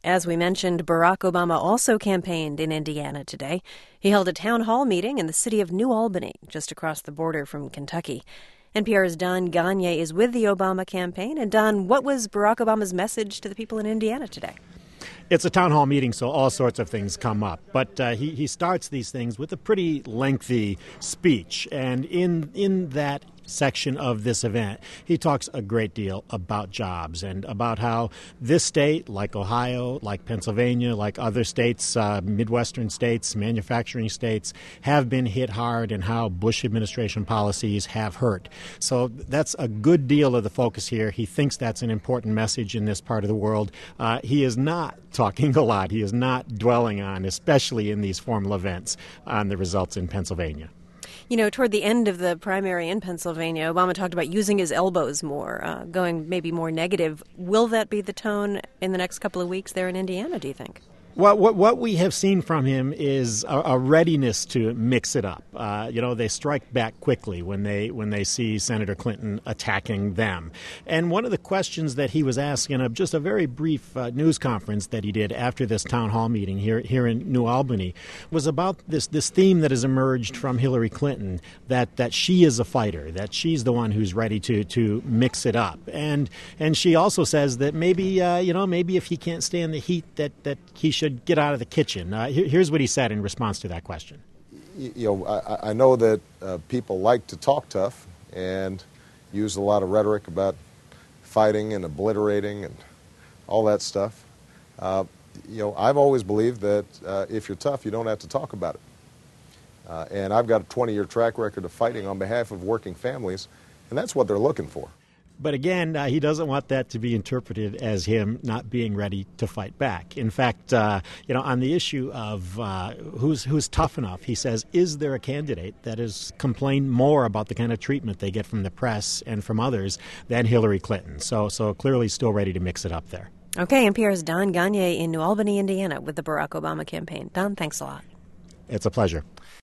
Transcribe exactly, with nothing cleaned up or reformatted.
As we mentioned, Barack Obama also campaigned in Indiana today. He held a town hall meeting in the city of New Albany, just across the border from Kentucky. N P R's Don Gonyea is with the Obama campaign. And Don, what was Barack Obama's message to the people in Indiana today? It's a town hall meeting, so all sorts of things come up. But uh, he, he starts these things with a pretty lengthy speech. And in in that section of this event, he talks a great deal about jobs and about how this state, like Ohio, like Pennsylvania, like other states, uh, Midwestern states, manufacturing states, have been hit hard and how Bush administration policies have hurt. So that's a good deal of the focus here. He thinks that's an important message in this part of the world. Uh, he is not talking a lot. He is not dwelling on, especially in these formal events, on the results in Pennsylvania. You know, toward the end of the primary in Pennsylvania, Obama talked about using his elbows more, uh, going maybe more negative. Will that be the tone in the next couple of weeks there in Indiana, do you think? Well, what what we have seen from him is a, a readiness to mix it up. Uh, you know, they strike back quickly when they when they see Senator Clinton attacking them. And one of the questions that he was asked in a, just a very brief uh, news conference that he did after this town hall meeting here here in New Albany was about this this theme that has emerged from Hillary Clinton, that that she is a fighter, that she's the one who's ready to to mix it up. And and she also says that maybe uh, you know maybe if he can't stand the heat, that that he should get out of the kitchen. Uh, here's what he said in response to that question. You know, I, I know that uh, people like to talk tough and use a lot of rhetoric about fighting and obliterating and all that stuff. Uh, you know, I've always believed that uh, if you're tough, you don't have to talk about it. Uh, and I've got a twenty-year track record of fighting on behalf of working families, and that's what they're looking for. But again, uh, he doesn't want that to be interpreted as him not being ready to fight back. In fact, uh, you know, on the issue of uh, who's who's tough enough, he says, is there a candidate that has complained more about the kind of treatment they get from the press and from others than Hillary Clinton? So, so clearly still ready to mix it up there. Okay, N P R's Don Gonyea in New Albany, Indiana, with the Barack Obama campaign. Don, thanks a lot. It's a pleasure.